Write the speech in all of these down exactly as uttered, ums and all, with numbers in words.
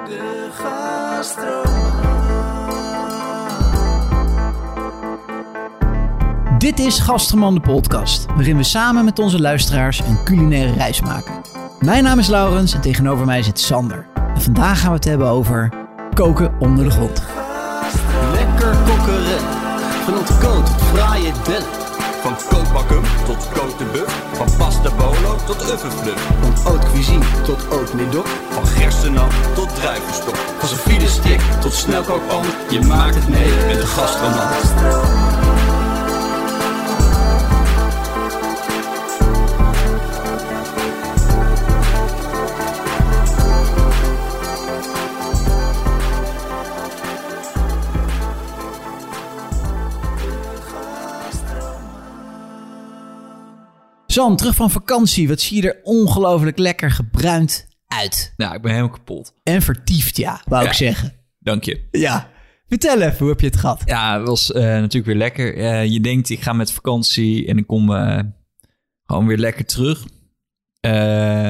De gastroman. Dit is Gastroman de podcast, waarin we samen met onze luisteraars een culinaire reis maken. Mijn naam is Laurens en tegenover mij zit Sander. En vandaag gaan we het hebben over koken onder de grond. Lekker kokkeren, van ontkoot tot fraaie dellen. Van kookbakken tot côte de bœuf, van pasta bolo tot oeufenfluf. Van haute cuisine tot haute médoc. Van gerstenap tot druivenstok. Van zijn friede stick tot snelkookpan. Je maakt het mee met de gastroman. San, terug van vakantie. Wat zie je er ongelooflijk lekker gebruind uit. Nou, ik ben helemaal kapot. En vertiefd, ja, wou Ja. ik zeggen. Dank je. Ja. Vertel even, hoe heb je het gehad? Ja, het was uh, natuurlijk weer lekker. Uh, je denkt, ik ga met vakantie en ik kom uh, gewoon weer lekker terug. Uh,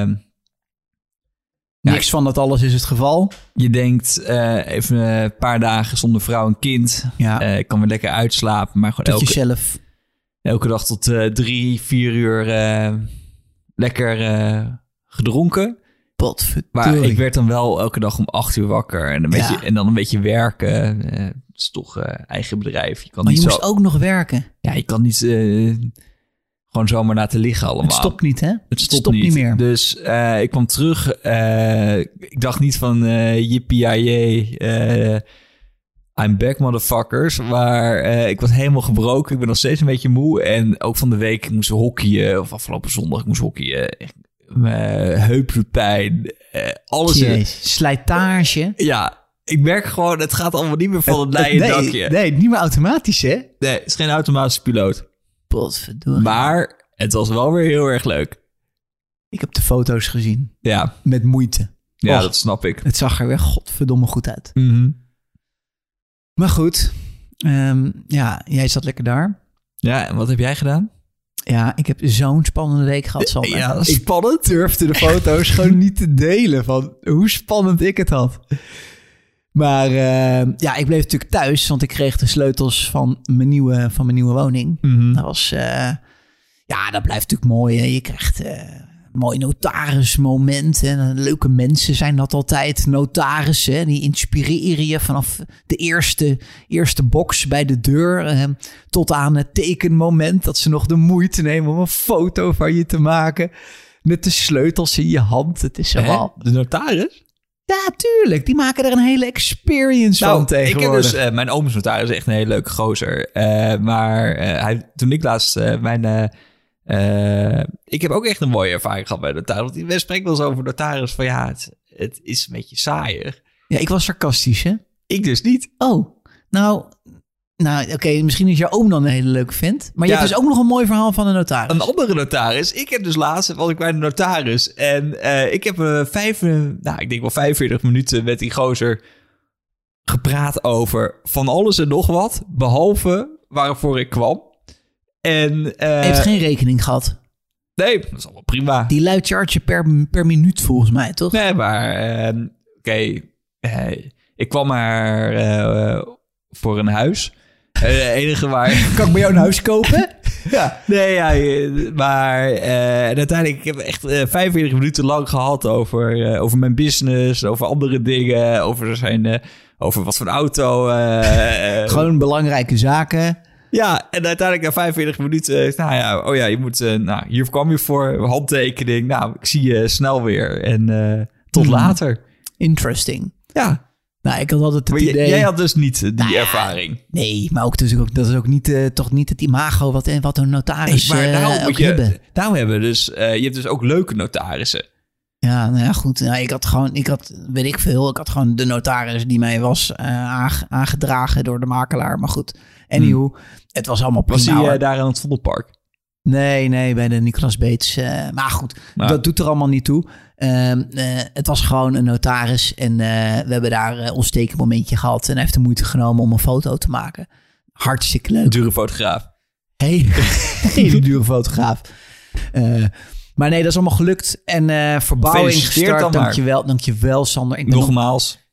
Niks ja, van dat alles is het geval. Je denkt, uh, even een paar dagen zonder vrouw en kind. Ja. Uh, ik kan weer lekker uitslapen. Maar gewoon Tot elke, jezelf. elke dag tot uh, drie, vier uur uh, lekker uh, gedronken. Potverdorie. Maar ik werd dan wel elke dag om acht uur wakker. En, een beetje, Ja. en dan een beetje werken. Uh, het is toch uh, eigen bedrijf. Je kan Maar niet je zo, moest ook nog werken. Ja, je kan niet uh, gewoon zomaar laten liggen allemaal. Het stopt niet, hè? Het stopt, niet meer. Dus uh, ik kwam terug. Uh, ik dacht niet van uh, yippie uh, I'm back, motherfuckers. Maar uh, ik was helemaal gebroken. Ik ben nog steeds een beetje moe. En ook van de week ik moest hockeyen. Of afgelopen zondag ik moest hockeyen. Mijn heup doet pijn. Uh, alles. Jeez, slijtage. Ja, ik merk gewoon, het gaat allemaal niet meer van het leien nee, dakje. nee, niet meer automatisch, hè? Nee, het is geen automatische piloot. Potverdorie. Maar het was wel weer heel erg leuk. Ik heb de foto's gezien. Ja, Met moeite. ja Och, dat snap ik. Het zag er weer godverdomme goed uit. Mm-hmm. Maar goed. Um, ja, jij zat lekker daar. Ja, en wat heb jij gedaan? Ja, ik heb zo'n spannende week gehad, Sander. Ja, dat is ik spannend. durfde de foto's gewoon niet te delen van hoe spannend ik het had. Maar uh, ja, ik bleef natuurlijk thuis, want ik kreeg de sleutels van mijn nieuwe, van mijn nieuwe woning. Mm-hmm. Dat was, uh, ja, dat blijft natuurlijk mooi. Hè? Je krijgt uh, een mooi notarismoment. En leuke mensen zijn dat altijd. Notarissen, die inspireren je vanaf de eerste, eerste box bij de deur uh, tot aan het tekenmoment dat ze nog de moeite nemen om een foto van je te maken. Met de sleutels in je hand. Het is allemaal... De notaris? Ja, tuurlijk. Die maken er een hele experience Nou, van tegenwoordig. Ik heb dus, uh, mijn oom is notaris, echt een hele leuke gozer. Uh, maar uh, hij, toen ik laatst uh, mijn... Uh, uh, ik heb ook echt een mooie ervaring gehad bij de notaris. Want we spreken wel eens over notaris van ja, het, het is een beetje saaier. Ja, ik was sarcastisch, hè? Ik dus niet. Oh, nou... Nou, oké, okay, misschien is jouw oom dan een hele leuke vent. Maar je Ja, hebt dus ook nog een mooi verhaal van een notaris. Een andere notaris. Ik heb dus laatst, was ik bij de notaris. En uh, ik heb uh, vijf, uh, nou, ik denk wel vijfenveertig minuten met die gozer gepraat over van alles en nog wat. Behalve waarvoor ik kwam. En, uh, Hij heeft geen rekening gehad. Nee, dat is allemaal prima. Die luidt charge per, per minuut volgens mij, toch? Nee, maar uh, oké. Okay, uh, ik kwam maar uh, voor een huis. Het enige waar... Kan ik bij jou een huis kopen? Ja. Nee, ja, maar uh, uiteindelijk, ik heb echt uh, vijfenveertig minuten lang gehad over, uh, over mijn business, over andere dingen, over, zijn, uh, over wat voor auto. Uh, Gewoon belangrijke zaken. Ja, en uiteindelijk na vijfenveertig minuten, nou ja, oh ja, je moet, uh, nou, hier kwam je voor, handtekening. Nou, ik zie je snel weer en uh, tot Hmm. later. Interesting. Ja. Nou, ik had altijd het Maar j- idee... jij had dus niet die Nou ja, ervaring. Nee, maar ook, dus ook, dat is ook niet, uh, toch niet het imago wat, wat een notaris Nee, maar nou, uh, moet ook je, hebben. nou hebben dus, uh, je hebt dus ook leuke notarissen. Ja, nou ja, goed. Nou, ik had gewoon, ik had, weet ik veel, ik had gewoon de notaris die mij was uh, aange- aangedragen door de makelaar. Maar goed, anywho, hmm. het was allemaal prima. Was hij uh, hoor. daar aan het Vondelpark? Nee, nee, bij de Nicolas Beets. Uh, maar goed, Nou. dat doet er allemaal niet toe. Uh, uh, het was gewoon een notaris en uh, we hebben daar uh, ons tekenmomentje gehad. En hij heeft de moeite genomen om een foto te maken. Hartstikke leuk. Dure fotograaf. Hele, hele dure fotograaf. Uh, maar nee, dat is allemaal gelukt. En uh, verbouwing Gefeliciteerd gestart. dan maar. Dankjewel, dankjewel Sander. Ik ben Nogmaals.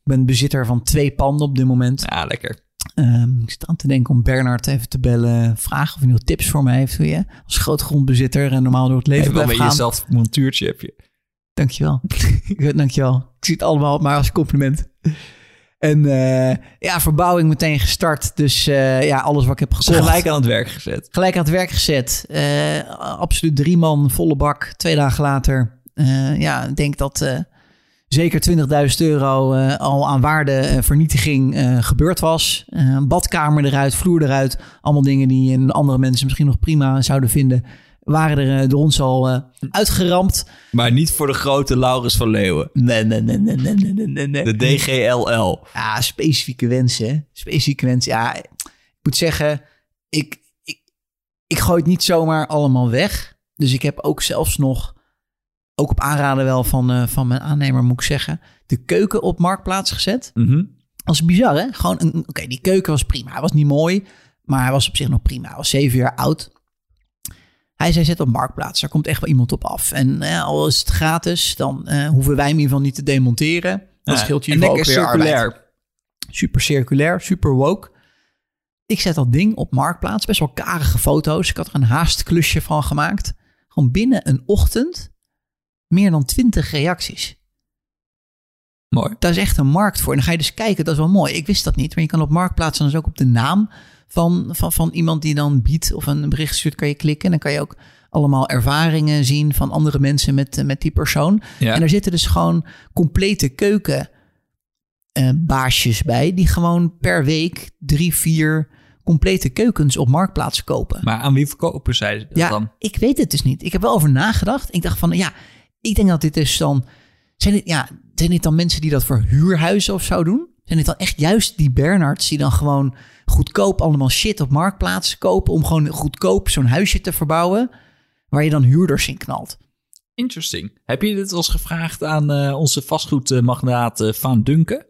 ben bezitter van twee panden op dit moment. Ja, lekker. Um, ik zit aan te denken om Bernard even te bellen. Vragen of hij nog tips voor mij heeft. Hoe je als grootgrondbezitter en normaal door het leven blijft gaan. Wel een jezelf montuurtje heb je. Dankjewel. Dankjewel. Ik zie het allemaal maar als compliment. En uh, ja, verbouwing meteen gestart. Dus uh, ja, alles wat ik heb gekocht. Gelijk aan het werk gezet. Gelijk aan het werk gezet. Uh, absoluut drie man, volle bak. Twee dagen later. Uh, ja, ik denk dat uh, zeker twintigduizend euro uh, al aan waardevernietiging uh, gebeurd was. Uh, badkamer eruit, vloer eruit. Allemaal dingen die in andere mensen misschien nog prima zouden vinden. Waren er uh, door ons al uh, uitgeramd. Maar niet voor de grote Laurens van Leeuwen. Nee, nee, nee, nee, nee, nee, nee, nee. De D G L L. Ja, specifieke wensen. Specifieke wensen. Ja, ik moet zeggen, ik, ik, ik gooi het niet zomaar allemaal weg. Dus ik heb ook zelfs nog, ook op aanraden wel van, uh, van mijn aannemer moet ik zeggen, de keuken op Marktplaats gezet. Mm-hmm. Dat is bizar, hè? Gewoon, oké, okay, die keuken was prima. Hij was niet mooi, maar hij was op zich nog prima. Hij was zeven jaar oud. Hij zei, zet op Marktplaats, daar komt echt wel iemand op af. En eh, al is het gratis, dan uh, hoeven wij hem in ieder geval niet te demonteren. Dat ja, scheelt je en ook weer circulair. arbeid. Super circulair, super woke. Ik zet dat ding op Marktplaats, best wel karige foto's. Ik had er een haastklusje van gemaakt. Gewoon binnen een ochtend meer dan twintig reacties. Mooi. Daar is echt een markt voor. En dan ga je dus kijken, dat is wel mooi. Ik wist dat niet, maar je kan op Marktplaats dan dus ook op de naam Van, van, van iemand die dan biedt of een bericht stuurt, kan je klikken. En dan kan je ook allemaal ervaringen zien van andere mensen met, met die persoon. Ja. En er zitten dus gewoon complete keukenbaasjes uh, bij, die gewoon per week drie, vier complete keukens op Marktplaats kopen. Maar aan wie verkopen zij dat ja, dan? Ik weet het dus niet. Ik heb wel over nagedacht. Ik dacht van, ja, ik denk dat dit dus dan... Zijn dit, ja, zijn dit dan mensen die dat voor huurhuizen of zo doen? Zijn dit dan echt juist die Bernards die dan gewoon goedkoop allemaal shit op Marktplaats kopen om gewoon goedkoop zo'n huisje te verbouwen waar je dan huurders in knalt? Interesting. Heb je dit al eens gevraagd aan uh, onze vastgoedmagnaat uh, Van Dunken?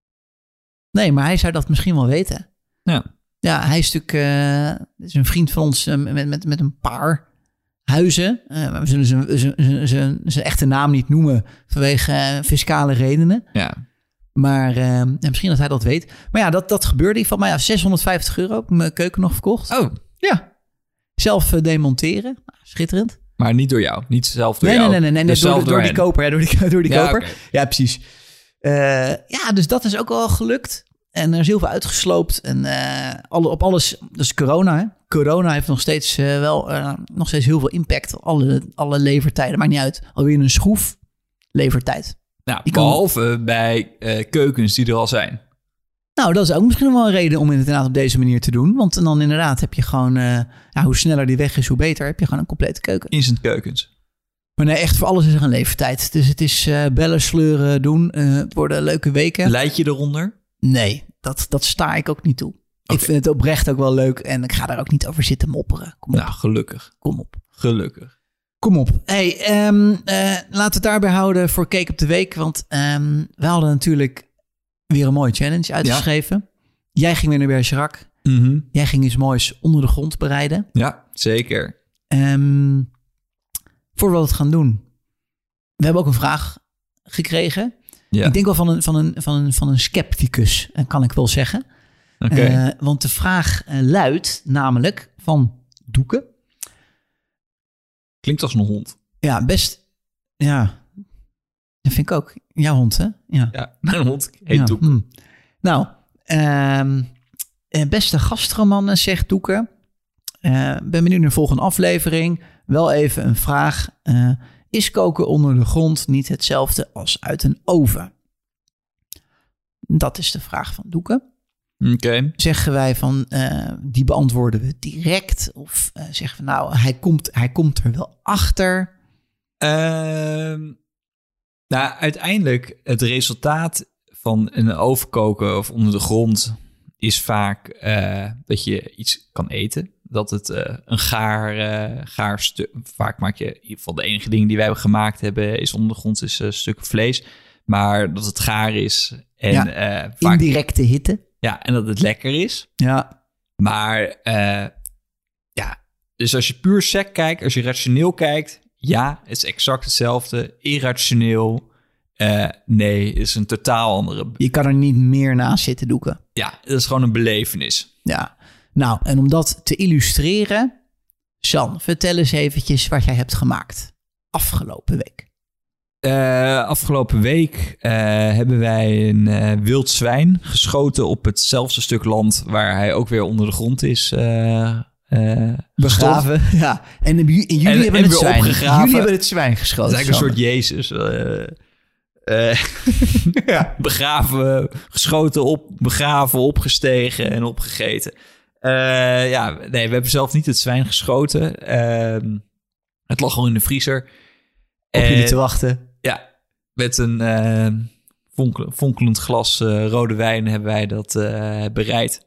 Nee, maar hij zou dat misschien wel weten. Ja. Ja, hij is natuurlijk uh, is een vriend van ons uh, met, met, met een paar huizen. Uh, we zullen zijn, zijn, zijn, zijn echte naam niet noemen vanwege uh, fiscale redenen. Ja. Maar uh, misschien dat hij dat weet. Maar ja, dat, dat gebeurde van mij. Ja, zeshonderdvijftig euro heb ik mijn keuken nog verkocht. Oh. Ja. Zelf uh, demonteren. Schitterend. Maar niet door jou. Niet zelf door nee, jou. Nee, nee, nee. nee dus door, door, door, door die koper. Ja, door die, door die ja, koper. Okay. Ja, precies. Uh, ja, dus dat is ook wel gelukt. En er is heel veel uitgesloopt. En uh, alle, op alles... Dat is corona, hè. Corona heeft nog steeds uh, wel... Uh, nog steeds heel veel impact. Alle, alle levertijden. Maakt niet uit. Alweer een schroef. Levertijd. Nou, Die behalve kan... bij uh, keukens die er al zijn. Nou, dat is ook misschien wel een reden om het inderdaad op deze manier te doen. Want dan inderdaad heb je gewoon... Uh, ja, hoe sneller die weg is, hoe beter. Heb je gewoon een complete keuken. Instant keukens. Maar nee, echt voor alles is er een levertijd. Dus het is uh, bellen, sleuren, doen. Uh, het worden leuke weken. Leid je eronder? Nee, dat, dat sta ik ook niet toe. Okay. Ik vind het oprecht ook wel leuk. En ik ga daar ook niet over zitten mopperen. Kom op. Nou, gelukkig. Kom op. Gelukkig. Kom op. Hey, um, uh, laten we het daarbij houden voor Cake op de Week. Want um, we hadden natuurlijk weer een mooie challenge uitgeschreven. Ja. Jij ging weer naar Bergerac. Mm-hmm. Jij ging iets moois onder de grond bereiden. Ja, zeker. Um, voordat we het gaan doen. We hebben ook een vraag gekregen. Ja. Ik denk wel van een, van een, van een, van een scepticus, kan ik wel zeggen. Okay. Uh, want de vraag uh, luidt namelijk van Doeke. Klinkt als een hond. Ja, best. Ja, dat vind ik ook. Jouw hond, hè? Ja, ja mijn hond heet ja. Doeke. Hmm. Nou, um, beste gastroman, zegt Doeke. Uh, ben benieuwd naar de volgende aflevering. Wel even een vraag. Uh, is koken onder de grond niet hetzelfde als uit een oven? Dat is de vraag van Doeke. Okay. Zeggen wij van, uh, die beantwoorden we direct? Of uh, zeggen we nou, hij komt, hij komt er wel achter? Uh, nou, uiteindelijk het resultaat van een oven koken of onder de grond is vaak uh, dat je iets kan eten. Dat het uh, een gaar, uh, gaar stuk... Vaak maak je, in ieder geval de enige dingen die wij hebben gemaakt hebben, is onder de grond is uh, stukken vlees. Maar dat het gaar is. En, ja, uh, vaak, indirecte hitte. Ja, en dat het lekker is. Ja. Maar uh, ja, dus als je puur sec kijkt, als je rationeel kijkt, ja, het is exact hetzelfde. Irrationeel Uh, nee, is een totaal andere... Je kan er niet meer naast zitten doeken. Ja, dat is gewoon een belevenis. Ja, nou, en om dat te illustreren... San, vertel eens eventjes wat jij hebt gemaakt afgelopen week. Uh, afgelopen week uh, hebben wij een uh, wild zwijn geschoten op hetzelfde stuk land waar hij ook weer onder de grond is uh, uh, begraven. Ja, en, en jullie en, hebben en het zwijn. opgegraven. Jullie hebben het zwijn geschoten. Dat is eigenlijk een soort Jezus. Uh, uh, ja. Begraven, geschoten op, begraven, opgestegen en opgegeten. Uh, ja, nee, we hebben zelf niet het zwijn geschoten. Uh, het lag al in de vriezer. Op en, jullie te wachten. Ja, met een uh, vonkel, fonkelend glas uh, rode wijn hebben wij dat uh, bereid.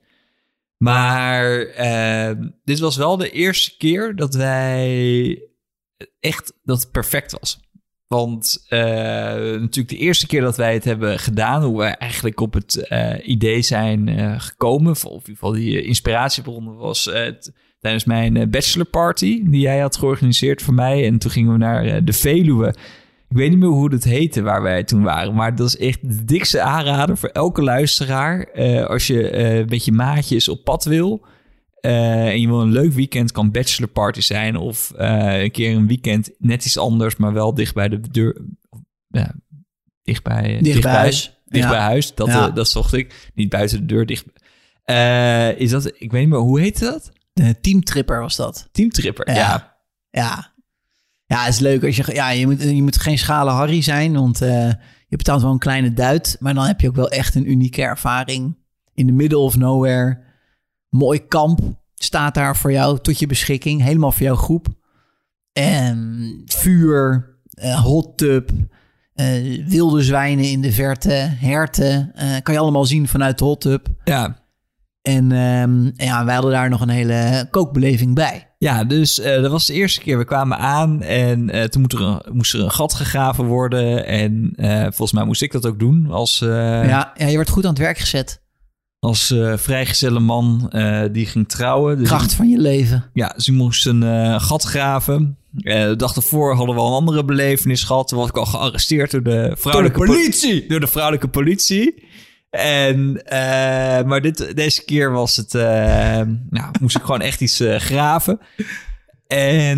Maar uh, dit was wel de eerste keer dat wij echt dat het perfect was. Want uh, natuurlijk de eerste keer dat wij het hebben gedaan, hoe wij eigenlijk op het uh, idee zijn uh, gekomen, of in ieder geval die inspiratiebron was uh, t- tijdens mijn bachelorparty die jij had georganiseerd voor mij. En toen gingen we naar uh, de Veluwe. Ik weet niet meer hoe het heette waar wij toen waren, maar dat is echt de dikste aanrader voor elke luisteraar. Uh, als je uh, met je maatjes op pad wil uh, en je wil een leuk weekend, kan bachelorparty zijn of uh, een keer een weekend net iets anders, maar wel dicht bij de deur. Ja, dicht bij, dicht dicht bij bij huis. Dicht Ja. bij huis, dat, Ja. uh, dat zocht ik. Niet buiten de deur, dicht. Uh, is dat, ik weet niet meer, hoe heette dat? De teamtripper was dat. Teamtripper, ja. Ja. Ja. Ja, het is leuk als je... Ja, je moet, je moet geen schalen Harry zijn, want uh, je betaalt wel een kleine duit. Maar dan heb je ook wel echt een unieke ervaring. In the middle of nowhere. Mooi kamp staat daar voor jou tot je beschikking. Helemaal voor jouw groep. En vuur, uh, hot tub, uh, wilde zwijnen in de verte, herten. Uh, kan je allemaal zien vanuit de hot tub. Ja. En um, ja, wij hadden daar nog een hele kookbeleving bij. Ja, dus uh, dat was de eerste keer. We kwamen aan en uh, toen moest er, een, moest er een gat gegraven worden. En uh, volgens mij moest ik dat ook doen als, uh, Ja, ja, je werd goed aan het werk gezet. als uh, vrijgezelle man uh, die ging trouwen. Dus Kracht van je leven. Ja, dus ik moest een uh, gat graven. Uh, de dag ervoor hadden we al een andere belevenis gehad. Toen was ik al gearresteerd door de vrouwelijke Door de politie! Po- door de vrouwelijke politie. En, uh, maar dit, deze keer was het, uh, nou, moest ik gewoon echt iets uh, graven. En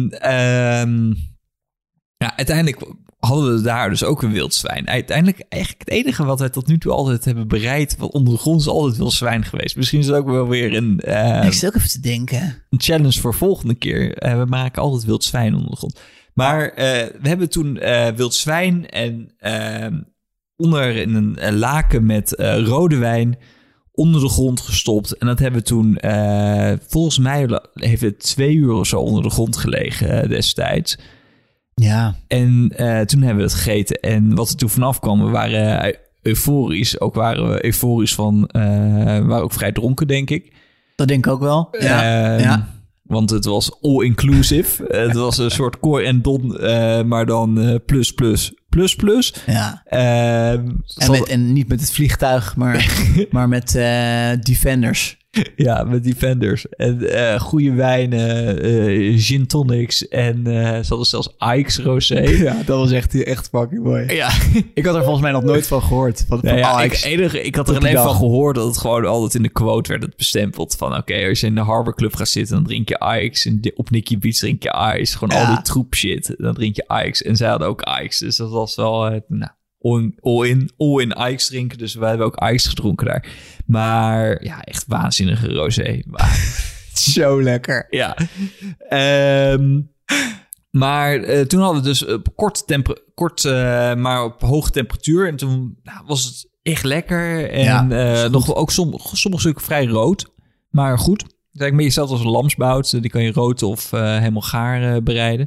um, ja, uiteindelijk hadden we daar dus ook een wild zwijn. Uiteindelijk eigenlijk het enige wat wij tot nu toe altijd hebben bereid, wat onder de grond is altijd wild zwijn geweest. Misschien is het ook wel weer een, uh, Ik zit ook even te denken. een challenge voor volgende keer. Uh, we maken altijd wild zwijn onder de grond. Maar uh, we hebben toen uh, wild zwijn en uh, onder in een, een laken met uh, rode wijn onder de grond gestopt. En dat hebben we toen, uh, volgens mij heeft het twee uur of zo onder de grond gelegen uh, destijds. Ja. En uh, toen hebben we het gegeten. En wat er toen vanaf kwam, we waren uh, euforisch. Ook waren we euforisch van, uh, we waren ook vrij dronken, denk ik. Dat denk ik ook wel. Ja. Uh, ja. Want het was all-inclusive. Het was een soort Cor en Don, uh, maar dan uh, plus, plus, plus, plus. Ja. Uh, En, zal- met, en niet met het vliegtuig, maar, maar met uh, Defenders. Ja, met Defenders. En uh, goede wijnen, uh, gin tonics en uh, ze hadden zelfs Ike's Rosé. Ja, dat was echt, echt fucking mooi. Ja, Ik had er volgens mij nog nooit van gehoord. Van, nou van ja, ik, Ike's. enige, ik had er Op die alleen dag. van gehoord dat het gewoon altijd in de quote werd het bestempeld. Van oké, okay, als je in de Harbor Club gaat zitten, dan drink je Ike's. En di- op Nicky Beach drink je Ike's. Gewoon Ja. al die troep shit. Dan drink je Ike's. En zij hadden ook Ike's. Dus dat was wel, uh, nou, all-in, all-in, all-in Ike's drinken. Dus wij hebben ook Ike's gedronken daar. Maar ja, echt waanzinnige rosé. Maar, Zo lekker. ja. Um, maar uh, toen hadden we dus op kort, temper- kort uh, maar op hoge temperatuur. En toen nou, was het echt lekker. En Ja, uh, nog ook som, sommige stukken vrij rood. Maar goed. Het is eigenlijk meer hetzelfde als een lamsbout. Die kan je rood of uh, helemaal gaar uh, bereiden.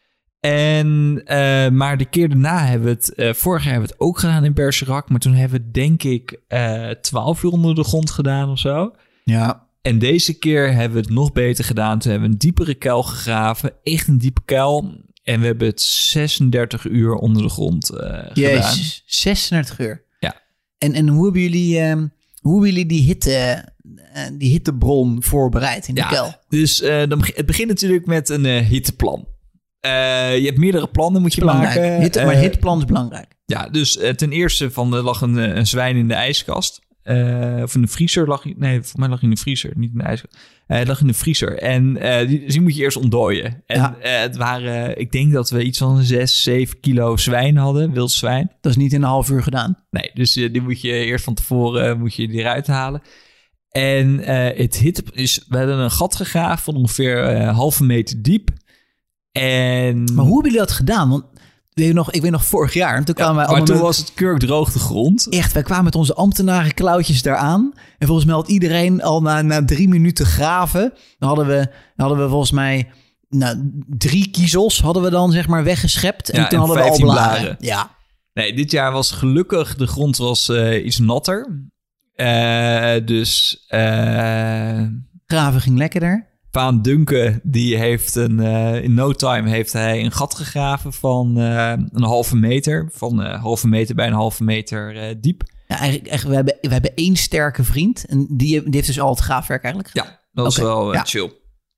En, uh, maar de keer daarna hebben we het... Uh, vorig jaar hebben we het ook gedaan in Bergerac. Maar toen hebben we denk ik uh, twaalf uur onder de grond gedaan of zo. Ja. En deze keer hebben we het nog beter gedaan. Toen hebben we een diepere kuil gegraven. Echt een diepe kuil. En we hebben het zesendertig uur onder de grond uh, gedaan. Jezus, zesendertig uur. Ja. En, en hoe hebben jullie, um, hoe hebben jullie die, hitte, uh, die hittebron voorbereid in de Ja, kuil? dus uh, dan, beg- het begint natuurlijk met een uh, hitteplan. Uh, je hebt meerdere plannen, moet je Belangrijk. maken. Hitte, maar Uh, hitteplan is belangrijk. Ja, dus uh, ten eerste van, er lag een, een zwijn in de ijskast. Uh, of in de vriezer lag hij. Nee, voor mij lag hij in de vriezer, niet in de ijskast. Uh, hij lag in de vriezer. En uh, die, dus die moet je eerst ontdooien. En ja. uh, het waren, ik denk dat we iets van zes, zeven kilo zwijn hadden, wild zwijn. Dat is niet in een half uur gedaan. Nee, dus uh, die moet je eerst van tevoren uh, moet je die eruit halen. En uh, het hit is, we hadden een gat gegraven van ongeveer uh, halve meter diep. En... Maar hoe hebben jullie dat gedaan? Want weet je nog, ik weet nog vorig jaar. Toen kwamen ja, wij maar toen met... was het kurkdroog de grond. Echt, wij kwamen met onze ambtenarenklauwtjes daaraan. En volgens mij had iedereen al na, na drie minuten graven. Dan hadden we, dan hadden we volgens mij nou, drie kiezels hadden we dan zeg maar weggeschept. En ja, toen en hadden we al blaren. blaren. Ja. Nee, dit jaar was gelukkig, de grond was uh, iets natter. Uh, dus... Uh, graven ging lekkerder. Vaan Dunke, die heeft een, uh, in no time heeft hij een gat gegraven van uh, een halve meter. Van een uh, halve meter bij een halve meter uh, diep. Ja, eigenlijk, eigenlijk we, hebben, we hebben één sterke vriend. En die, die heeft dus al het graafwerk eigenlijk gedaan. Ja, dat was okay. wel uh, ja. chill.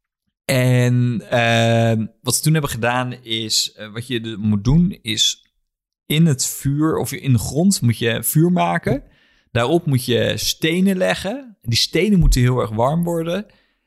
En uh, wat ze toen hebben gedaan is, uh, wat je moet doen is in het vuur of in de grond moet je vuur maken. Daarop moet je stenen leggen. Die stenen moeten heel erg warm worden.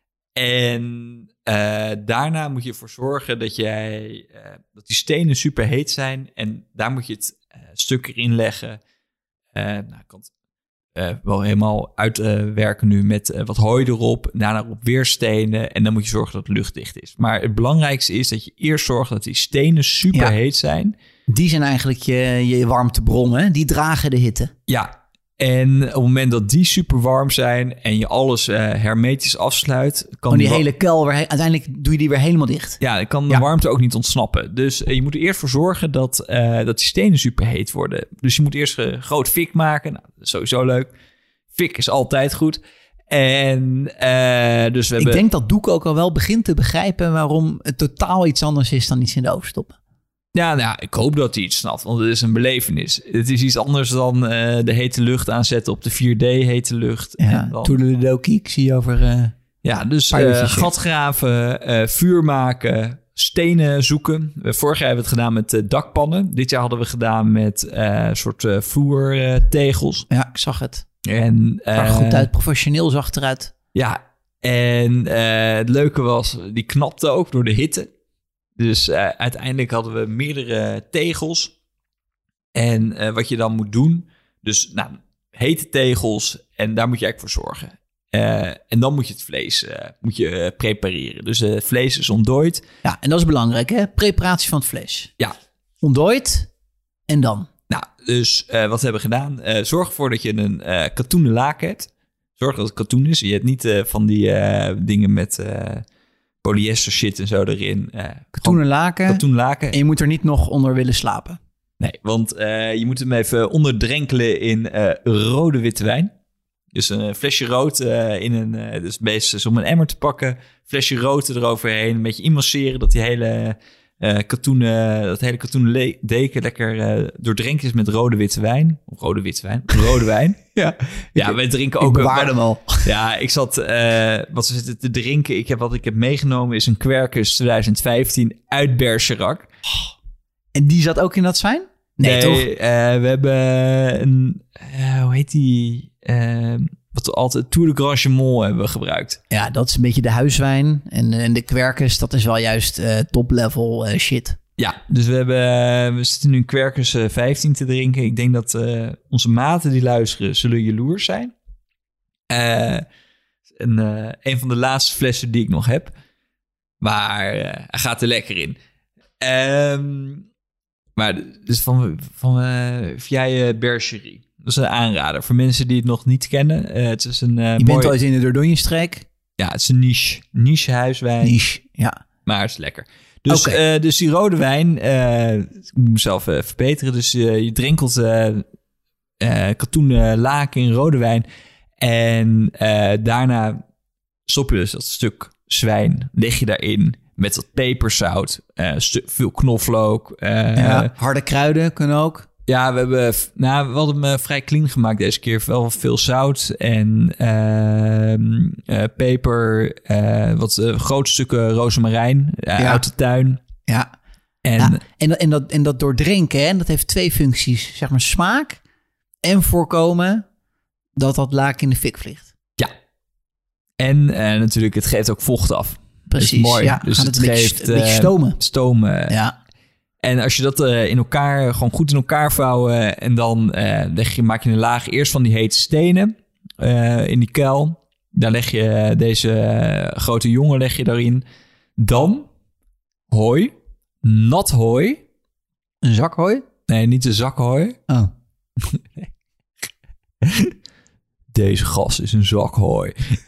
En uh, daarna moet je ervoor zorgen dat, jij, uh, dat die stenen super heet zijn. En daar moet je het uh, stuk erin leggen. Uh, nou, ik kan het uh, wel helemaal uitwerken uh, nu met uh, wat hooi erop. Daarna op weer stenen. En dan moet je zorgen dat het luchtdicht is. Maar het belangrijkste is dat je eerst zorgt dat die stenen super ja. heet zijn. Die zijn eigenlijk je, je warmtebronnen. Die dragen de hitte. Ja. En op het moment dat die super warm zijn en je alles uh, hermetisch afsluit... kan oh, die wa- hele kuil, weer, uiteindelijk doe je die weer helemaal dicht. Ja, dan kan de ja. warmte ook niet ontsnappen. Dus uh, je moet er eerst voor zorgen dat, uh, dat die stenen super heet worden. Dus je moet eerst een uh, groot fik maken. Nou, dat is sowieso leuk. Fik is altijd goed. En uh, dus we Ik hebben... denk dat Doek ook al wel begint te begrijpen waarom het totaal iets anders is dan iets in de oven stoppen. Ja, nou, ik hoop dat hij iets snapt, want het is een belevenis. Het is iets anders dan uh, de hete lucht aanzetten op de vier D hete lucht. Ja, toedeledokie, ik zie je over... Uh, ja, dus uh, gat graven, uh, vuur maken, stenen zoeken. Uh, vorig jaar hebben we het gedaan met uh, dakpannen. Dit jaar hadden we gedaan met uh, soort uh, vloertegels. Uh, ja, ik zag het. En, uh, zag goed uit, professioneel zag het eruit. Ja, en uh, het leuke was, die knapte ook door de hitte. Dus uh, uiteindelijk hadden we meerdere tegels. En uh, wat je dan moet doen... Dus nou, hete tegels. En daar moet je eigenlijk voor zorgen. Uh, en dan moet je het vlees uh, moet je, uh, prepareren. Dus uh, het vlees is ontdooid. Ja, en dat is belangrijk, hè? Preparatie van het vlees. Ja. Ontdooid. En dan? Nou, dus uh, wat we hebben gedaan... Uh, zorg ervoor dat je een uh, katoenen laken hebt. Zorg dat het katoen is. Je hebt niet uh, van die uh, dingen met... Uh, polyester shit en zo erin. Uh, katoenen laken. Katoen laken. En je moet er niet nog onder willen slapen. Nee, want uh, je moet hem even onderdrenkelen in uh, rode witte wijn. Dus een flesje rood uh, in een... Uh, dus best is om een emmer te pakken. Flesje rood eroverheen. Een beetje inmasseren dat die hele uh, katoenen... Dat hele katoenen le- deken lekker uh, doordrenkt is met rode witte wijn. Of rode witte wijn. Rode wijn. Ja, ja, wij drinken ook... Ik bewaar hem al. Ja, ik zat... Uh, wat we zitten te drinken... Ik heb, wat ik heb meegenomen is een Quercus twintig vijftien uit Bergerac. En die zat ook in dat zwijn? Nee, nee toch? Uh, we hebben een... Uh, hoe heet die? Uh, wat we altijd... Tour de Grand Chamon hebben we gebruikt. Ja, dat is een beetje de huiswijn. En, en de Quercus, dat is wel juist uh, top-level uh, shit. Ja, dus we, hebben, we zitten nu een Quercus uh, vijftien te drinken. Ik denk dat uh, onze maten die luisteren zullen jaloers zijn. Uh, en, uh, een van de laatste flessen die ik nog heb. Maar uh, hij gaat er lekker in. Um, maar dus van, van uh, via uh, Bergerie. Dat is een aanrader voor mensen die het nog niet kennen. Uh, het is een uh, Je mooi... bent ooit in de Dordogne-streek? Ja, het is een niche, niche huiswijn. Niche, ja. Maar het is lekker. Dus, okay. uh, dus die rode wijn, uh, ik moet mezelf uh, verbeteren. Dus uh, je drinkelt uh, uh, katoenen laken in rode wijn. En uh, daarna stop je dus dat stuk zwijn, leg je daarin met wat peperzout, uh, stu- veel knoflook. Uh, ja, harde kruiden kunnen ook. Ja, we hebben, nou, we hadden hem vrij clean gemaakt deze keer. Wel veel zout en uh, uh, peper, uh, wat uh, grote stukken rozemarijn uh, ja. uit de tuin. Ja. En, ja, en, dat, en, dat, en dat doordrinken, hè, dat heeft twee functies. Zeg maar smaak en voorkomen dat dat laak in de fik vliegt. Ja. En uh, natuurlijk, het geeft ook vocht af. Precies, dat is mooi. Ja, dus het, het een geeft beetje, een beetje stomen. stomen. Ja. En als je dat uh, in elkaar, gewoon goed in elkaar vouwen en dan uh, leg je, maak je een laag eerst van die hete stenen uh, in die kuil. Daar leg je deze uh, grote jongen leg je daarin. Dan hooi, nat hooi. Een zak hooi? Nee, niet de zak hooi. Oh. Deze gas is een zak hooi.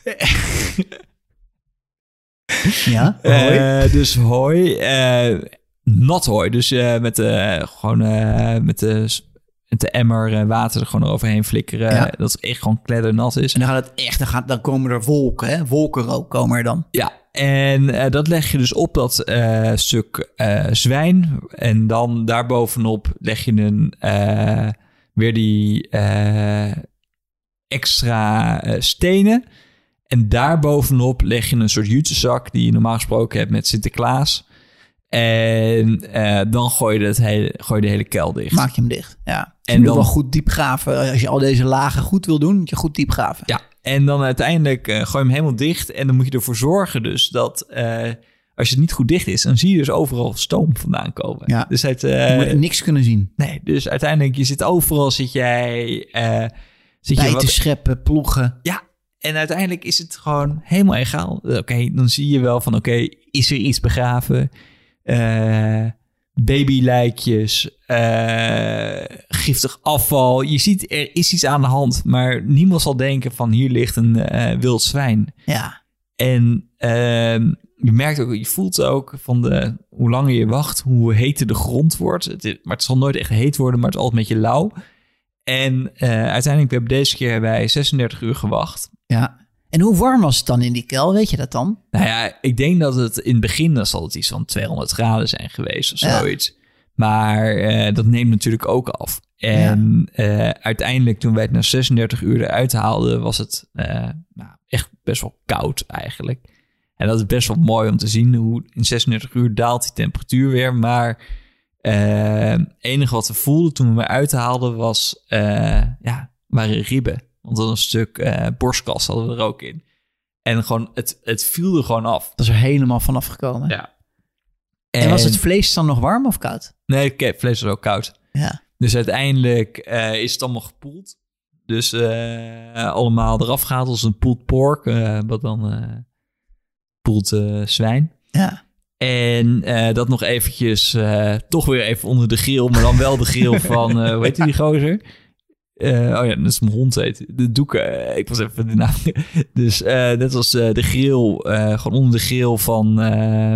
Ja, hooi. Uh, dus hooi, uh, nat hooi. Dus uh, met de gewoon uh, met de met de emmer uh, water er gewoon overheen flikkeren. Ja. Dat het echt gewoon kleddernat is. En dan gaat het echt, dan, gaat, dan komen er wolken, hè? Wolkenrook komen er dan. Ja, en uh, dat leg je dus op dat uh, stuk uh, zwijn. En dan daarbovenop leg je een uh, weer die uh, extra uh, stenen. En daarbovenop leg je een soort jutezak die je normaal gesproken hebt met Sinterklaas. En uh, dan gooi je, het hele, gooi je de hele kuil dicht. Maak je hem dicht, ja. En je moet dan wel goed diep graven. Als je al deze lagen goed wil doen, moet je goed diep graven. Ja, en dan uiteindelijk uh, gooi je hem helemaal dicht. En dan moet je ervoor zorgen dus dat uh, als het niet goed dicht is, dan zie je dus overal stoom vandaan komen. Ja. Dus het, uh, je moet niks kunnen zien. Nee, dus uiteindelijk, je zit overal, zit jij... Uh, zit Bijten, je wat, scheppen, ploegen. Ja, en uiteindelijk is het gewoon helemaal egaal. Oké, okay, dan zie je wel van, oké, okay, is er iets begraven? Uh, babylijkjes, uh, giftig afval. Je ziet, er is iets aan de hand, maar niemand zal denken van hier ligt een uh, wild zwijn. Ja. En uh, je merkt ook, je voelt ook van de, hoe langer je wacht, hoe heter de grond wordt. Het is, maar het zal nooit echt heet worden, maar het is altijd een beetje lauw. En uh, uiteindelijk, we hebben deze keer bij zesendertig uur gewacht. Ja. En hoe warm was het dan in die kuil? Weet je dat dan? Nou ja, ik denk dat het in het begin dan zal het iets van tweehonderd graden zijn geweest of zoiets. Ja. Maar uh, dat neemt natuurlijk ook af. En ja. uh, uiteindelijk toen wij het na zesendertig uur eruit haalden, was het uh, nou, echt best wel koud eigenlijk. En dat is best wel mooi om te zien hoe in zesendertig uur daalt die temperatuur weer. Maar uh, het enige wat we voelden toen we hem eruit haalden was, uh, ja, waren ribben. Want dan een stuk uh, borstkas hadden we er ook in. En gewoon, het, het viel er gewoon af. Dat is er helemaal vanaf gekomen. Ja. En, en was het vlees dan nog warm of koud? Nee, het vlees was ook koud. Ja. Dus uiteindelijk uh, is het allemaal gepoeld. Dus uh, allemaal eraf gehaald als een pulled pork. Uh, wat dan uh, pulled uh, zwijn. Ja. En uh, dat nog eventjes uh, toch weer even onder de grill. Maar dan wel de grill van, uh, hoe heet die gozer? Uh, oh ja, dat is mijn hond heet. De doeken, uh, ik was even de naam. Dus uh, net als uh, de grill, uh, gewoon onder de grill van uh,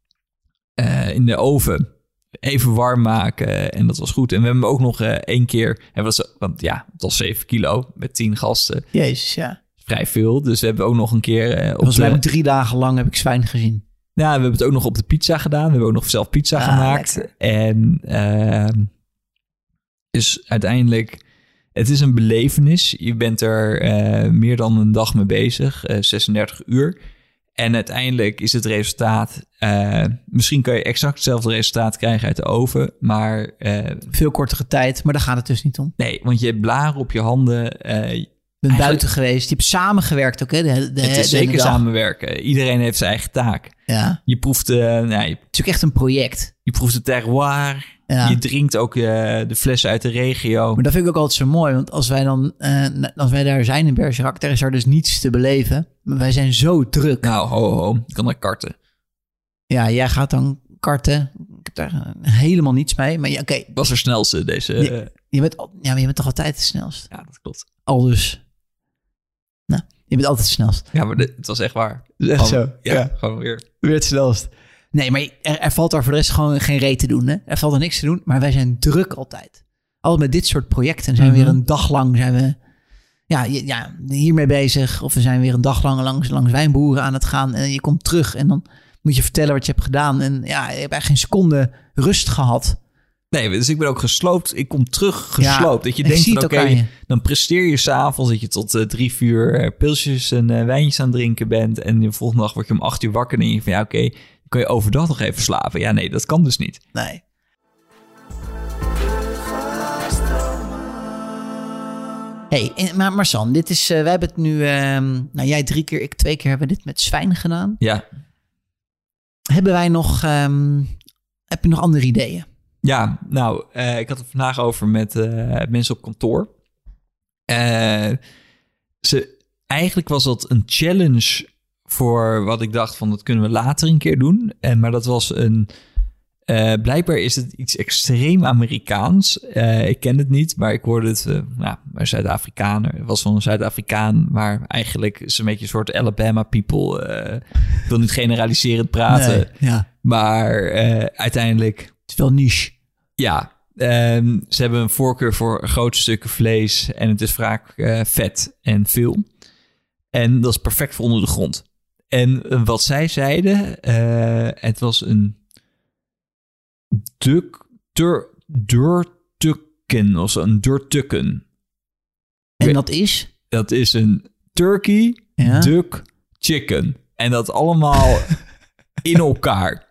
uh, in de oven. Even warm maken en dat was goed. En we hebben ook nog uh, één keer, en was, want ja, het was zeven kilo met tien gasten. Jezus, ja. Vrij veel. Dus we hebben ook nog een keer... Uh, op Volgens mij de, drie dagen lang heb ik zwijn gezien. Ja, we hebben het ook nog op de pizza gedaan. We hebben ook nog zelf pizza ah, gemaakt. Lekker. En uh, dus uiteindelijk... Het is een belevenis. Je bent er uh, meer dan een dag mee bezig. Uh, zesendertig uur. En uiteindelijk is het resultaat... Uh, misschien kan je exact hetzelfde resultaat krijgen uit de oven. Maar... Uh, Veel kortere tijd, maar daar gaat het dus niet om. Nee, want je hebt blaren op je handen. Uh, je bent buiten geweest. Je hebt samengewerkt ook, hè? De, de, het is de, zeker de samenwerken. Iedereen heeft zijn eigen taak. Ja. Je proeft... Uh, nou, je, het is ook echt een project. Je proeft de terroir... Ja. Je drinkt ook uh, de flessen uit de regio. Maar dat vind ik ook altijd zo mooi. Want als wij dan uh, als wij daar zijn in Bergerac, daar is er dus niets te beleven. Maar wij zijn zo druk. Nou, ho, ho. Ik kan naar karten. Ja, jij gaat dan karten. Ik heb daar uh, helemaal niets mee. Maar ja, oké. Okay. Was er snelste deze... Uh... Je, je bent, ja, maar je bent toch altijd het snelst? Ja, dat klopt. Al dus. Nou, je bent altijd het snelst. Ja, maar dit, het was echt waar. Het is echt gewoon, zo. Ja, ja, gewoon weer. Weer het snelst. Nee, maar er, er valt daar voor de rest gewoon geen reet te doen. Hè? Er valt er niks te doen, maar wij zijn druk altijd. Altijd met dit soort projecten zijn we mm-hmm. weer een dag lang zijn we, ja, ja, hiermee bezig. Of we zijn weer een dag lang langs, langs wijnboeren aan het gaan. En je komt terug en dan moet je vertellen wat je hebt gedaan. En ja, je hebt eigenlijk geen seconde rust gehad. Nee, dus ik ben ook gesloopt. Ik kom terug gesloopt. Ja, dat je denkt van oké, okay, dan presteer je s'avonds dat je tot uh, drie, vier uh, pilsjes en uh, wijntjes aan het drinken bent. En de volgende dag word je om acht uur wakker en denk je van ja oké, okay, Kun je overdag nog even slapen? Ja, nee, dat kan dus niet. Nee. Hey, en- maar Marsan, dit is, uh, wij hebben het nu, ehm, nou jij drie keer, ik twee keer hebben we dit met Zwijn gedaan. Ja, Hebben wij nog, ehm, heb je nog andere ideeën? ja nou, uh, ik had het vandaag over met uh, mensen op kantoor. Uh, ze, eigenlijk was dat een challenge voor wat ik dacht van dat kunnen we later een keer doen. En, maar dat was een... Uh, blijkbaar is het iets extreem Amerikaans. Uh, ik ken het niet, maar ik hoorde het... Uh, nou, een Zuid-Afrikaner. Het was van een Zuid-Afrikaan, maar eigenlijk is het een beetje een soort Alabama people. Uh, ik wil niet generaliserend praten, Nee, ja. maar uh, uiteindelijk... Het is wel niche. Ja, um, ze hebben een voorkeur voor grote stukken vlees en het is vaak uh, vet en veel. En dat is perfect voor onder de grond. En uh, wat zij zeiden, uh, het was een duk, dur, durtukken of zo, een durtukken. En dat is? Dat is een turkey, Ja. duck, chicken. En dat allemaal in elkaar.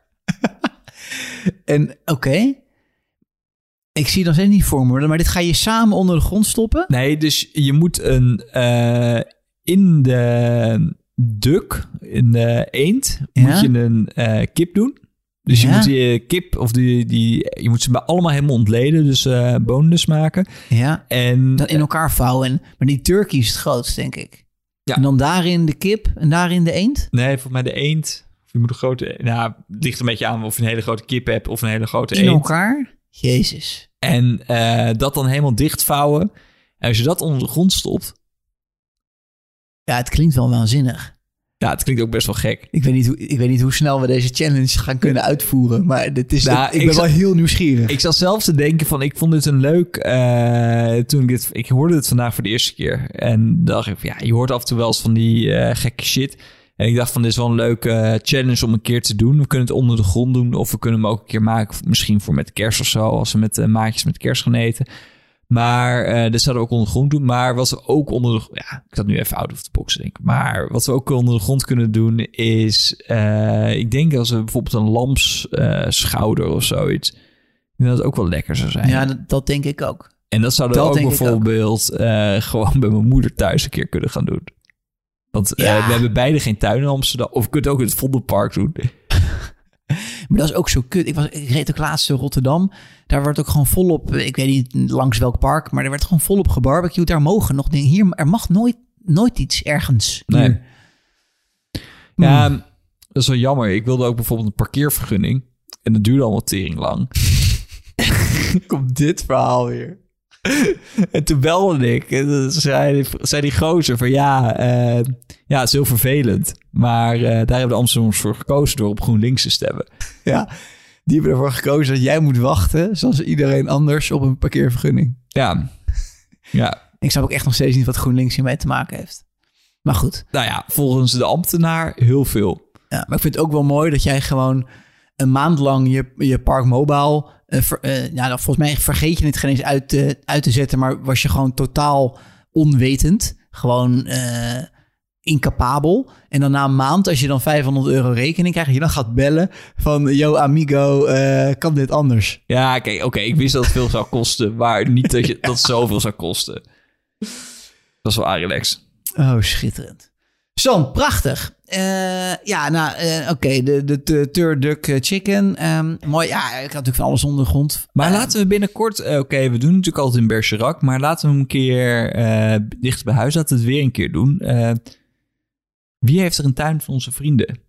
En oké. Okay. Ik zie dat steeds niet voor me, maar dit ga je samen onder de grond stoppen? Nee, dus je moet een uh, in de duk, in de eend, Ja? moet je een uh, kip doen. Dus Ja? je moet die kip of die, die je moet ze allemaal helemaal ontleden, dus uh, boneless maken. Ja. En Dan in elkaar vouwen. En, maar die turkey is het grootst, denk ik. Ja. En dan daarin de kip en daarin de eend? nee, volgens mij de eend. Of je moet een grote. Nou, het ligt een beetje aan of je een hele grote kip hebt of een hele grote In eend. elkaar? Jezus. En uh, dat dan helemaal dichtvouwen. En als je dat onder de grond stopt, Ja, het klinkt wel waanzinnig. ja, het klinkt ook best wel gek. Ik weet niet hoe, ik weet niet hoe snel we deze challenge gaan kunnen uitvoeren. Maar dit is, Nou, ik ben ik wel zat- heel nieuwsgierig. Ik zat zelf te denken van, ik vond dit een leuk... Uh, toen ik dit... Ik hoorde het vandaag voor de eerste keer. En dacht ik van, ja, je hoort af en toe wel eens van die uh, gekke shit. En ik dacht van, dit is wel een leuke uh, challenge om een keer te doen. We kunnen het onder de grond doen. Of we kunnen hem ook een keer maken. Misschien voor met kerst of zo. Als we met uh, maatjes met kerst gaan eten. Maar uh, dit zouden we ook onder de grond doen. Maar wat we ook onder de... Ja, ik zat nu even out of the box te denken. Maar wat we ook onder de grond kunnen doen is... Uh, ik denk als we bijvoorbeeld een lamsschouder uh, schouder of zoiets... Ik denk dat het ook wel lekker zou zijn. Ja, dat, dat denk ik ook. En dat zouden we dat ook denk ik bijvoorbeeld uh, gewoon bij mijn moeder thuis een keer kunnen gaan doen. Want uh, Ja. we hebben beide geen tuin in Amsterdam. Of je kunt het ook in het Vondelpark doen. Maar dat is ook zo kut. Ik, was, ik reed ook laatst in Rotterdam. Daar wordt ook gewoon volop... Ik weet niet langs welk park... maar er werd gewoon volop gebarbecued. Daar mogen nog dingen... Hier, er mag nooit, nooit iets ergens. Nee. Hier. Ja, Hmm. dat is wel jammer. Ik wilde ook bijvoorbeeld een parkeervergunning. En dat duurde allemaal tering lang. Komt dit verhaal weer. En toen belde ik. En toen zei die, zei die gozer van ja, uh, ja, het is heel vervelend. Maar uh, daar hebben de Amsterdammers voor gekozen door op GroenLinks te stemmen. Ja, die hebben ervoor gekozen dat jij moet wachten... zoals iedereen anders op een parkeervergunning. Ja, ja. Ik snap ook echt nog steeds niet wat GroenLinks hiermee te maken heeft. Maar goed. Nou ja, volgens de ambtenaar heel veel. Ja, maar ik vind het ook wel mooi dat jij gewoon een maand lang je, je Park Mobile... Uh, ver, uh, ja, volgens mij vergeet je het geen eens uit, uh, uit te zetten... maar was je gewoon totaal onwetend. Gewoon uh, incapabel. En dan na een maand, als je dan vijfhonderd euro rekening krijgt... je dan gaat bellen van... yo amigo, uh, kan dit anders? Ja, kijk, oké, okay, ik wist dat het veel zou kosten... maar niet dat, je, dat het zoveel zou kosten. Dat is wel relaxed. Oh, schitterend. Sam, prachtig. Uh, ja, nou, uh, oké, okay, de, de, de turduck chicken. Um, mooi, ja, ik had natuurlijk van alles onder de grond. Maar uh, laten we binnenkort... Uh, oké, okay, we doen natuurlijk altijd in Bergerac... maar laten we hem een keer uh, dichter bij huis... laten we het weer een keer doen. Uh, wie heeft er een tuin van onze vrienden?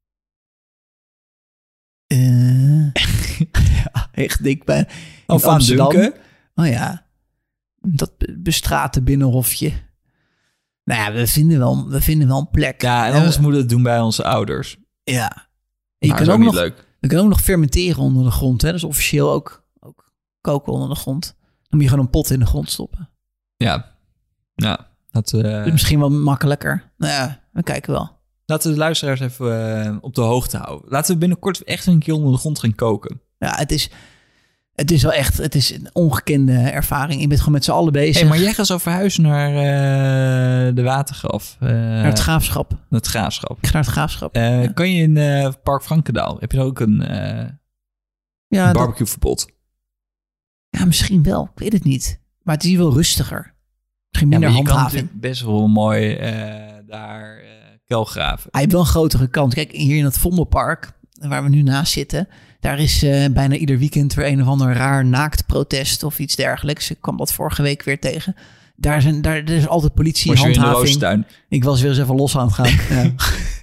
Uh, ja, echt dik bij Of aan Duncan? Oh ja, dat bestraatte binnenhofje. Nou ja, we vinden wel, we vinden wel een plek. Ja, en anders uh, moeten we het doen bij onze ouders. Ja. En je maar kan ook, ook niet nog, leuk. We kunnen ook nog fermenteren onder de grond. Hè? Dat is officieel ook, ook koken onder de grond. Dan moet je gewoon een pot in de grond stoppen. Ja. Ja. Dat, uh... dat is misschien wel makkelijker. Nou ja, we kijken wel. Laten we de luisteraars even uh, op de hoogte houden. Laten we binnenkort echt een keer onder de grond gaan koken. Ja, het is... Het is wel echt, het is een ongekende ervaring. Je bent gewoon met z'n allen bezig. Hey, maar jij gaat zo verhuizen naar uh, de Watergraf. Uh, naar het Graafschap. Naar het Graafschap. Ik ga naar het Graafschap. Uh, ja. Kan je in uh, Park Frankendaal, heb je daar ook een, uh, ja, een barbecueverbod? Ja, misschien wel. Ik weet het niet. Maar het is hier wel rustiger. Misschien minder ja, maar je handhaving. kan best wel mooi uh, daar uh, kelgraven. Hij heeft wel een grotere kans. Kijk, hier in het Vondelpark, waar we nu naast zitten, daar is uh, bijna ieder weekend weer een of ander raar naaktprotest of iets dergelijks. Ik kwam dat vorige week weer tegen. Daar, zijn, daar er is altijd politie en handhaving. Ik was weer eens even los aan het gaan. ja.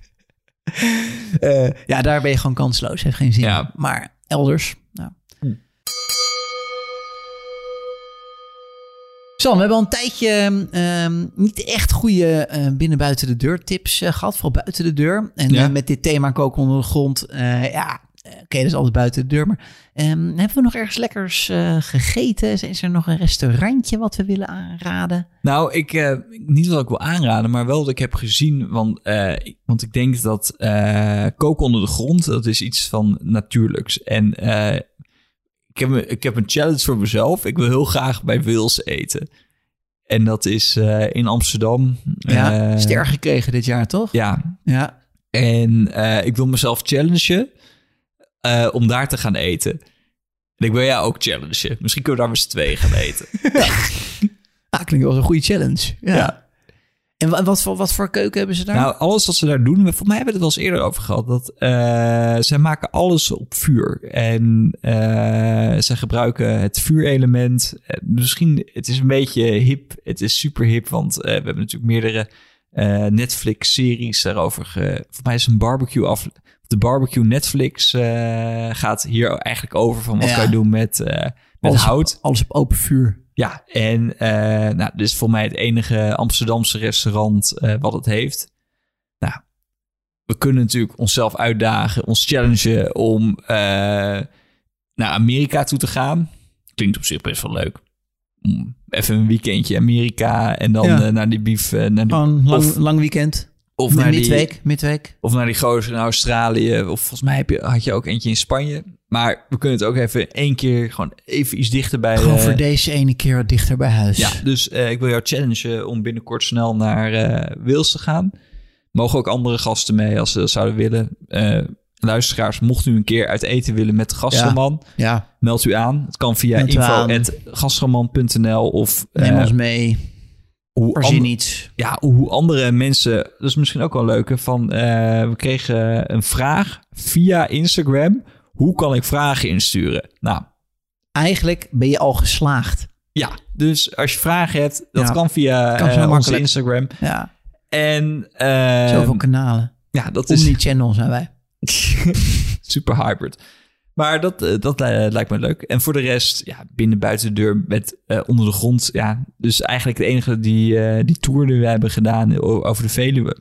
uh, ja, daar ben je gewoon kansloos. Heeft geen zin. Ja. Maar elders, nou. Hm. Sam, we hebben al een tijdje um, niet echt goede uh, binnen buiten de deur tips uh, gehad. Vooral buiten de deur. En ja. uh, met dit thema koken onder de grond. Uh, ja, oké, okay, dat is altijd buiten de deur. Maar um, hebben we nog ergens lekkers uh, gegeten? Is er nog een restaurantje wat we willen aanraden? Nou, ik, uh, niet wat ik wil aanraden, maar wel wat ik heb gezien. Want, uh, want ik denk dat uh, koken onder de grond, dat is iets van natuurlijks. En uh, ik, heb, ik heb een challenge voor mezelf. Ik wil heel graag bij Wils eten. En dat is uh, in Amsterdam. Ja, uh, ster gekregen dit jaar, toch? Ja. ja. En uh, ik wil mezelf challengen uh, om daar te gaan eten. En ik wil jou ook challengen. Misschien kunnen we daar met z'n tweeën gaan eten. ja. Ah, klinkt wel een goede challenge. Ja. ja. En wat, wat, voor, wat voor keuken hebben ze daar? Nou, alles wat ze daar doen, voor mij hebben we het wel eens eerder over gehad. Dat uh, zij maken alles op vuur. En uh, ze gebruiken het vuurelement. Uh, misschien, het is een beetje hip. Het is super hip, want uh, we hebben natuurlijk meerdere uh, Netflix-series daarover. Ge... Voor mij is een barbecue af. De barbecue Netflix uh, gaat hier eigenlijk over van wat ja. kan je doen met, uh, met alles hout. Op, alles op open vuur. Ja, en uh, nou, dit is voor mij het enige Amsterdamse restaurant uh, wat het heeft. Nou, we kunnen natuurlijk onszelf uitdagen, ons challengen om uh, naar Amerika toe te gaan. Klinkt op zich best wel leuk. Mm, even een weekendje Amerika en dan ja. uh, naar die bief. Uh, naar die, oh, een lang, of, lang weekend. Of naar midweek, die, midweek. Of naar die gozer in Australië. Of volgens mij heb je, had je ook eentje in Spanje. Maar we kunnen het ook even één keer gewoon even iets dichter bij... Gewoon uh, voor deze ene keer wat dichter bij huis. Ja, dus uh, ik wil jou challengen om binnenkort snel naar uh, Wils te gaan. Mogen ook andere gasten mee als ze dat zouden willen. Uh, luisteraars, mocht u een keer uit eten willen met de gastroman, ja, ja. meld u aan. Het kan via info at gastroman punt n l of... Uh, Neem ons mee. Hoe Voorzien and- iets. Ja, hoe andere mensen... Dat is misschien ook wel leuk. Van, uh, we kregen een vraag via Instagram. Hoe kan ik vragen insturen? Nou, eigenlijk ben je al geslaagd. Ja, dus als je vragen hebt, dat ja, kan via kan uh, onze Instagram. Ja. En uh, zoveel kanalen. Ja, dat Omni is channel zijn wij. super hybrid. Maar dat, uh, dat uh, lijkt me leuk. En voor de rest, ja, binnen buiten de deur met uh, onder de grond. Ja, dus eigenlijk de enige die, uh, die tour die we hebben gedaan over de Veluwe.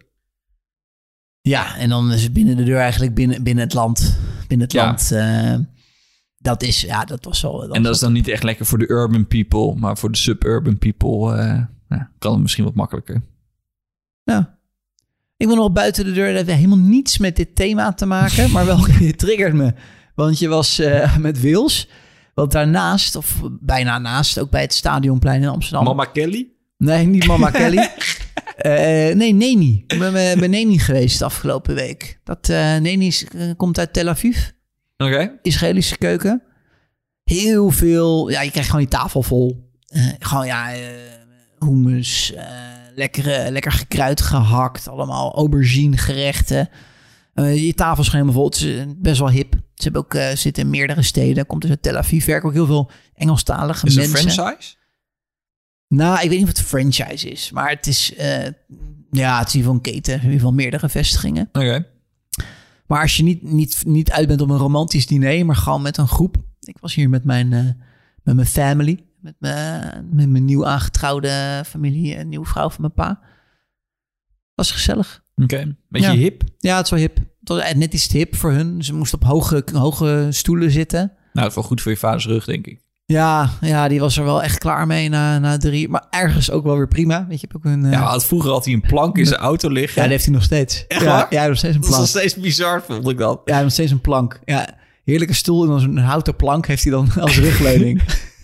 Ja, en dan is het binnen de deur eigenlijk binnen, binnen het land. Binnen het ja. land. Uh, dat is, ja, dat was wel... Dat en dat is dan niet echt lekker voor de urban people, maar voor de suburban people uh, nou, kan het misschien wat makkelijker. Ja. Ik wil nog buiten de deur, dat heeft helemaal niets met dit thema te maken, maar wel, je triggert me. Want je was uh, met Wils, want daarnaast, of bijna naast, ook bij het Stadionplein in Amsterdam. Mama Kelly? Nee, niet Mama Kelly. Uh, nee, Neni. Ik ben bij Neni geweest de afgelopen week. Dat uh, Neni is, uh, komt uit Tel Aviv. Oké. Okay. Israëlische keuken. Heel veel, ja, je krijgt gewoon die tafel vol. Uh, gewoon, ja, uh, hummus, uh, lekker, lekker gekruid gehakt, allemaal aubergine gerechten. Uh, je tafel is helemaal vol. Het is best wel hip. Ze hebben ook, uh, zitten in meerdere steden. Komt dus uit Tel Aviv. Werken ook heel veel Engelstalige is mensen. Is het een franchise? Nou, ik weet niet of het een franchise is. Maar het is, uh, ja, het is in ieder geval een keten. In ieder geval meerdere vestigingen. Oké. Okay. Maar als je niet, niet, niet uit bent op een romantisch diner, maar gewoon met een groep. Ik was hier met mijn, uh, met mijn family. Met mijn, met mijn nieuw aangetrouwde familie. Een nieuwe vrouw van mijn pa. Was gezellig. Oké. Okay. Beetje ja. hip? Ja, het is wel hip. Het was net iets te hip voor hun. Ze moesten op hoge, hoge stoelen zitten. Nou, dat is wel goed voor je vaders rug, denk ik. Ja, ja, die was er wel echt klaar mee na, na drie. Maar ergens ook wel weer prima. Weet je, heb ook een, uh... ja, vroeger had hij een plank in zijn auto liggen. Ja, dat heeft hij nog steeds. Echt ja, waar? ja, nog steeds een plank. Dat is nog steeds bizar, vond ik dat. Ja, nog steeds een plank. Ja, heerlijke stoel en dan zo'n houten plank heeft hij dan als rugleuning.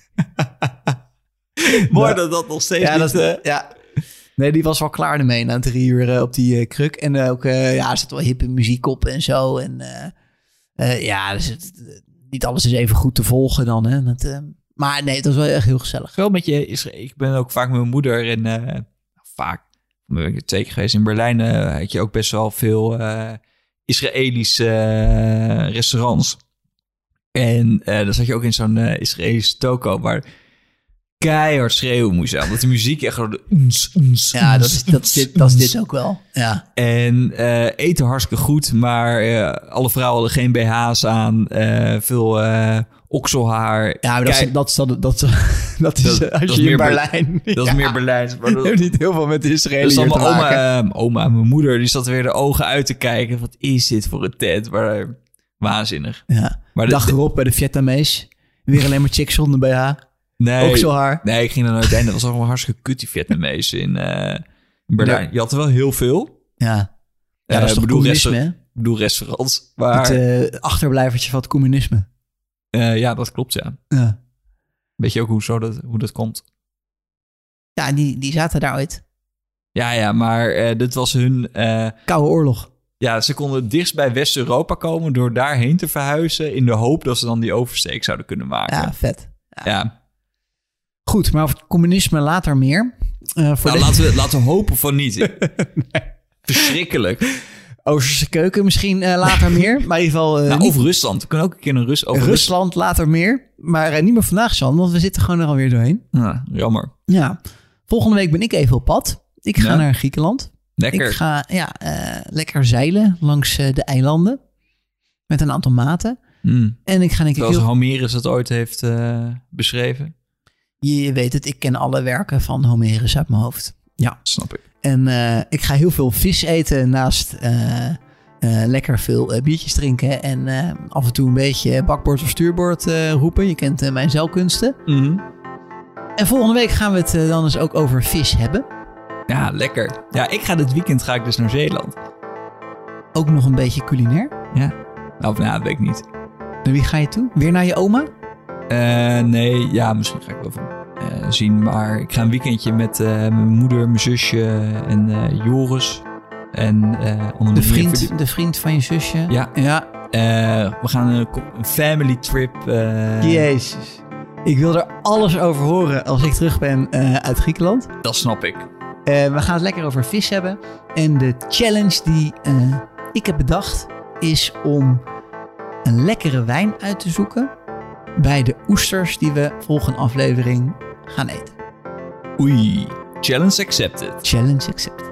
Mooi dat dat nog steeds Ja, niet... dat, uh, ja. Nee, die was wel klaar ermee na drie uur uh, op die uh, kruk. En uh, ook, uh, ja, er zat wel hippe muziek op en zo. En uh, uh, ja, dus het, uh, niet alles is even goed te volgen dan. Hè. Dat, uh, maar nee, het was wel echt heel gezellig. Wel met je Israël. Ik ben ook vaak met mijn moeder in... Uh, vaak, ben ik twee keer geweest in Berlijn. Uh, had je ook best wel veel uh, Israëlische uh, restaurants. En uh, dan zat je ook in zo'n uh, Israëlische toko waar keihard schreeuwen moest aan. Want de muziek echt gewoon... Ja, dat is, dat, is dit, dat is dit ook wel. Ja. En uh, eten hartstikke goed, maar uh, alle vrouwen hadden geen B H's aan. Uh, veel uh, okselhaar. Ja, maar dat is, dat is, dat, dat, dat is Dat- als dat is je in meer Berlijn... Dat is ja. meer Berlijns. Maar dat, Je hebt niet heel veel met de dus Israëliërs dan te mijn maken. oma, uh, mijn oma en mijn moeder, die zat weer de ogen uit te kijken. Wat is dit voor een tent? Maar, uh, waanzinnig. Ja. Maar de- Dag erop bij de Vietnamees. Weer alleen maar chicks zonder B H. Nee, Okselhaar. nee, ik ging er nooit heen. Dat was allemaal hartstikke kut, die Vietnamees in, uh, in Berlijn. Ja. Je had er wel heel veel. Ja. Ja, Uh, dat is toch bedoel, communisme, resta- hè? Ik bedoel restaurants. Maar Het uh, achterblijvertje van het communisme. uh, ja, dat klopt, ja. Ja, Weet je ook hoe, zo dat, hoe dat komt? ja die, die zaten daar ooit. Ja, ja, maar uh, dit was hun... Uh, Koude oorlog. ja, ze konden het dichtst bij West-Europa komen door daarheen te verhuizen in de hoop dat ze dan die oversteek zouden kunnen maken. Ja, vet. Ja. Goed, maar over het communisme later meer. Uh, voor Nou, de laten, we, laten we hopen van niet. Nee. Verschrikkelijk. Oosterse keuken misschien uh, later meer. Maar in ieder geval uh, Nou, niet over Rusland. We kunnen ook een keer een Rus over Rusland. Rusland later meer. Maar uh, niet meer vandaag, Jan, want we zitten gewoon er alweer doorheen. Ja, jammer. Ja. Volgende week ben ik even op pad. Ik ga Ja. naar Griekenland. Lekker. Ik ga ja, uh, lekker zeilen langs uh, de eilanden. Met een aantal maten. Mm. En ik ga denk ik Zoals heel... Homerus het ooit heeft uh, beschreven. Je weet het, ik ken alle werken van Homerus uit mijn hoofd. Ja. Snap ik. En uh, ik ga heel veel vis eten naast uh, uh, lekker veel uh, biertjes drinken. En uh, af en toe een beetje bakboord of stuurboord uh, roepen. Je kent uh, mijn zeilkunsten. Mm. En volgende week gaan we het uh, dan eens ook over vis hebben. Ja, lekker. Ja, ik ga dit weekend ga ik dus naar Zeeland. Ook nog een beetje culinair. Ja. Of nou, dat weet ik niet. Naar wie ga je toe? Weer naar je oma? Uh, nee, ja, misschien ga ik wel even uh, zien. Maar ik ga een weekendje met uh, mijn moeder, mijn zusje en uh, Joris. En uh, onder De meer vriend, verdie- de vriend van je zusje? Ja. Ja. Uh, we gaan een, een family trip. Uh, Jezus. Ik wil er alles over horen als ik terug ben uh, uit Griekenland. Dat snap ik. Uh, we gaan het lekker over vis hebben. En de challenge die uh, ik heb bedacht is om een lekkere wijn uit te zoeken bij de oesters die we volgende aflevering gaan eten. Oei. Challenge accepted. Challenge accepted.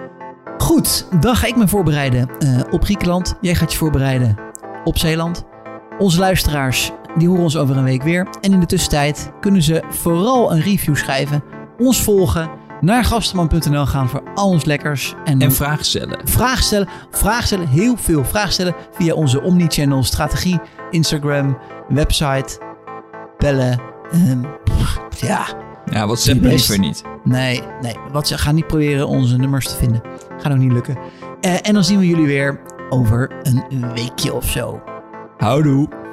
Goed, dan ga ik me voorbereiden uh, op Griekenland. Jij gaat je voorbereiden op Zeeland. Onze luisteraars die horen ons over een week weer. En in de tussentijd kunnen ze vooral een review schrijven, ons volgen, naar gastenman punt n l gaan voor al ons lekkers. En, En vragen stellen. vragen stellen. Vragen stellen, heel veel vragen stellen via onze Omnichannel strategie, Instagram, website, bellen. Um, pff, ja, Ja, WhatsApp Die liever best. niet. nee, nee. Wat ze gaan niet proberen onze nummers te vinden. Gaat ook niet lukken. Uh, en dan zien we jullie weer over een weekje of zo. Houdoe.